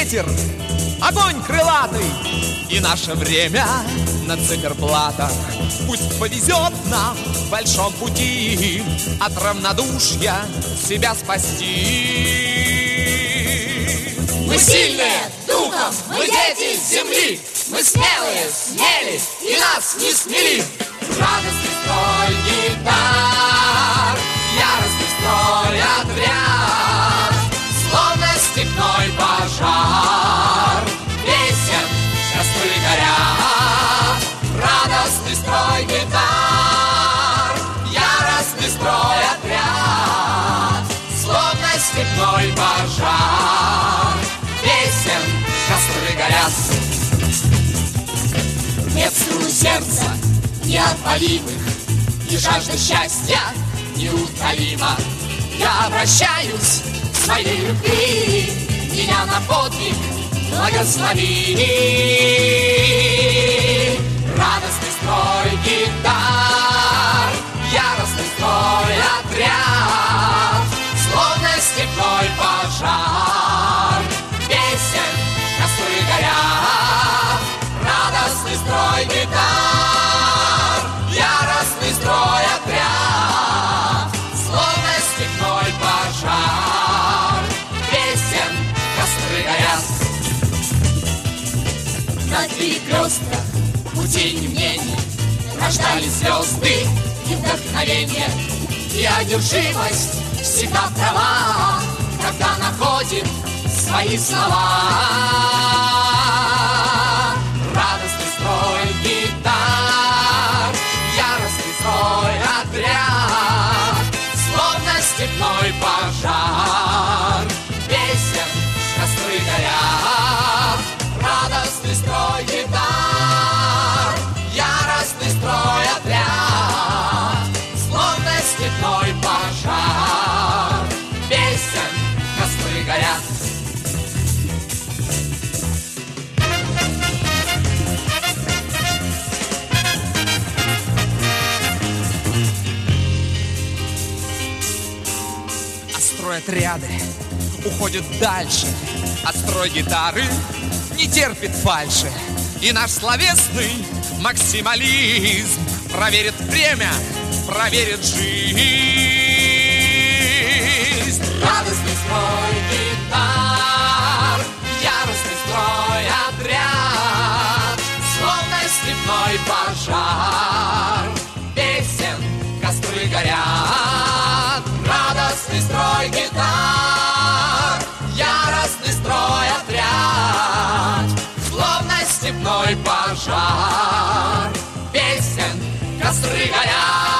ветер, огонь крылатый и наше время на циферблатах. Пусть повезет нам в большом пути от равнодушия себя спасти. Мы сильные духом, мы дети земли, мы смелые, смелись и нас не смели. Радостный строй гитар, яростный строй отряд, словно степной пожар, песен костры горят. Радостный строй гитар, яростный строй отряд, словно степной пожар, песен костры горят. Нет струй сердца неотвалимых, и жажда счастья неутолима. Я обращаюсь к своей любви, меня на подвиг благослови. Радостный строй гитар, яростный строй отряд, словно степной пожар, песен костры горят. Радостный строй гитар, яростный строй отряд, словно степной пожар, песен костры горят. На перекрестках путей и мнений рождались звезды и вдохновение, и одержимость всегда права, когда находит свои слова. Радостный строй гитар, яростный строй отряд, словно степной пожар, песен костры горят. Радостный строй гитар, яростный строй отряд, словно степной пожар, песен костры горят. Отряды уходят дальше, а строй гитары не терпит фальши. И наш словесный максимализм проверит время, проверит жизнь. Радостный строй гитар, яростный строй отряд, словно степной пожар, песен костры горят. Радостный строй гитар, яростный строй отряд, словно степной пожар, песен костры горят.